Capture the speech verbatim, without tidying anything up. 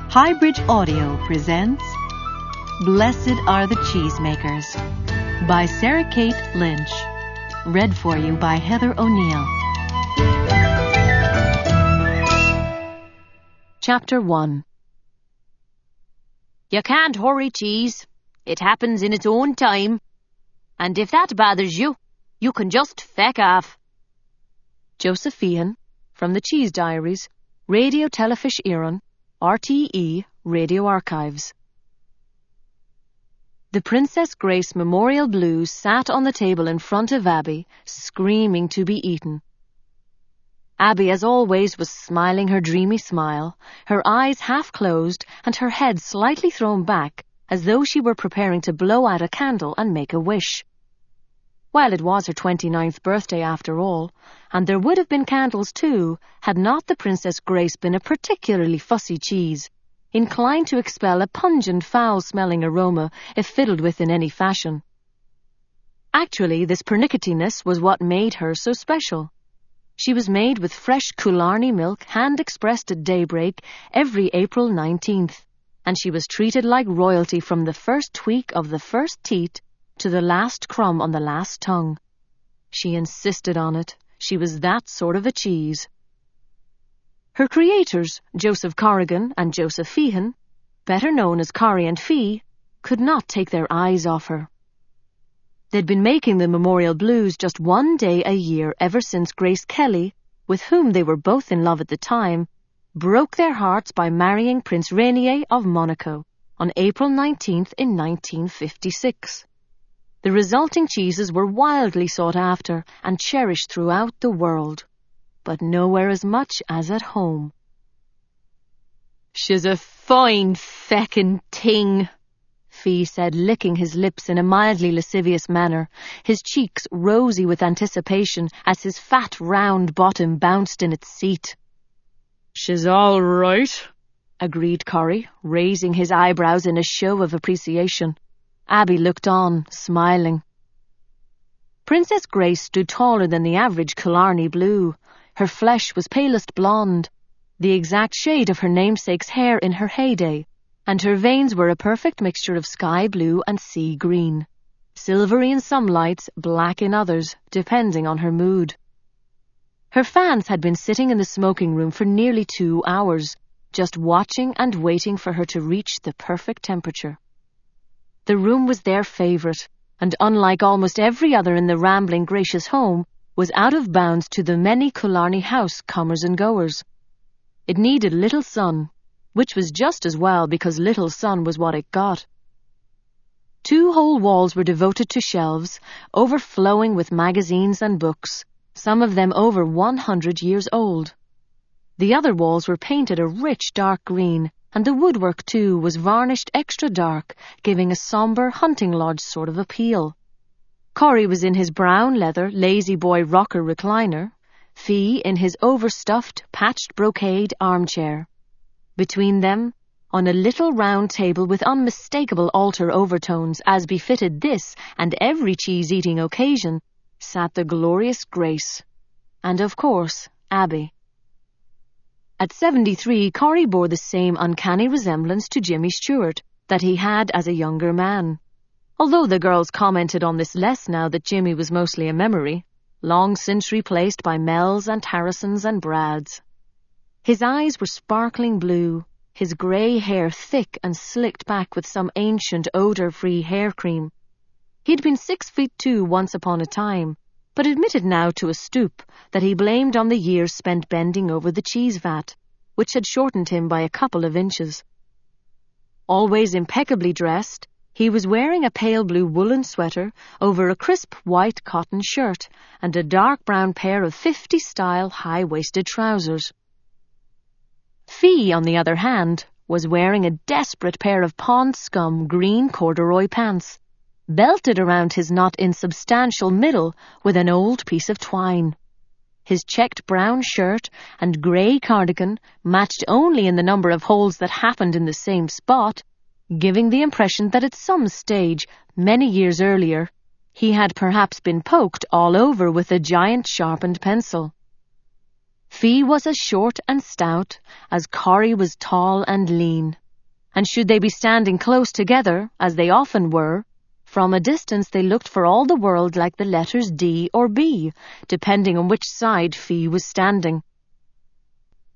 Highbridge Audio presents Blessed Are the Cheesemakers by Sarah Kate Lynch. Read for you by Heather O'Neill. Chapter one. You can't hurry cheese. It happens in its own time. And if that bothers you, you can just feck off. Joseph Feehan, from the Cheese Diaries, Radio Telefish Éireann, R T E Radio Archives. The Princess Grace Memorial Blues sat on the table in front of Abby, screaming to be eaten. Abby, as always, was smiling her dreamy smile, her eyes half closed and her head slightly thrown back, as though she were preparing to blow out a candle and make a wish. While it was her twenty-ninth birthday after all, and there would have been candles too, had not the Princess Grace been a particularly fussy cheese, inclined to expel a pungent, foul-smelling aroma if fiddled with in any fashion. Actually, this pernicketyness was what made her so special. She was made with fresh Killarney milk, hand-expressed at daybreak, every April nineteenth, and she was treated like royalty from the first tweak of the first teat to the last crumb on the last tongue. She insisted on it. She was that sort of a cheese. Her creators, Joseph Corrigan and Joseph Feehan, better known as Corrie and Fee, could not take their eyes off her. They'd been making the Memorial Blues just one day a year ever since Grace Kelly, with whom they were both in love at the time, broke their hearts by marrying Prince Rainier of Monaco on April nineteenth in nineteen fifty-six. The resulting cheeses were wildly sought after and cherished throughout the world, but nowhere as much as at home. "She's a fine feckin' ting," Fee said, licking his lips in a mildly lascivious manner, his cheeks rosy with anticipation as his fat round bottom bounced in its seat. "She's all right," agreed Corrie, raising his eyebrows in a show of appreciation. Abby looked on, smiling. Princess Grace stood taller than the average Killarney Blue. Her flesh was palest blonde, the exact shade of her namesake's hair in her heyday, and her veins were a perfect mixture of sky blue and sea green, silvery in some lights, black in others, depending on her mood. Her fans had been sitting in the smoking room for nearly two hours, just watching and waiting for her to reach the perfect temperature. The room was their favourite, and unlike almost every other in the rambling, gracious home, was out of bounds to the many Killarney House comers and goers. It needed little sun, which was just as well because little sun was what it got. Two whole walls were devoted to shelves, overflowing with magazines and books, some of them over one hundred years old. The other walls were painted a rich dark green, and the woodwork, too, was varnished extra dark, giving a sombre hunting lodge sort of appeal. Corrie was in his brown leather lazy boy rocker recliner, Fee in his overstuffed, patched brocade armchair. Between them, on a little round table with unmistakable altar overtones as befitted this and every cheese-eating occasion, sat the glorious Grace. And, of course, Abby. At seventy-three, Corrie bore the same uncanny resemblance to Jimmy Stewart that he had as a younger man, although the girls commented on this less now that Jimmy was mostly a memory, long since replaced by Mells and Harrisons and Brads. His eyes were sparkling blue, his grey hair thick and slicked back with some ancient odour-free hair cream. He'd been six feet two once upon a time, but admitted now to a stoop that he blamed on the years spent bending over the cheese vat, which had shortened him by a couple of inches. Always impeccably dressed, he was wearing a pale blue woolen sweater over a crisp white cotton shirt and a dark brown pair of fifties-style high-waisted trousers. Fee, on the other hand, was wearing a desperate pair of pond-scum green corduroy pants, belted around his not insubstantial middle with an old piece of twine. His checked brown shirt and grey cardigan matched only in the number of holes that happened in the same spot, giving the impression that at some stage, many years earlier, he had perhaps been poked all over with a giant sharpened pencil. Fee was as short and stout as Corrie was tall and lean, and should they be standing close together, as they often were, from a distance they looked for all the world like the letters D or B, depending on which side Fee was standing.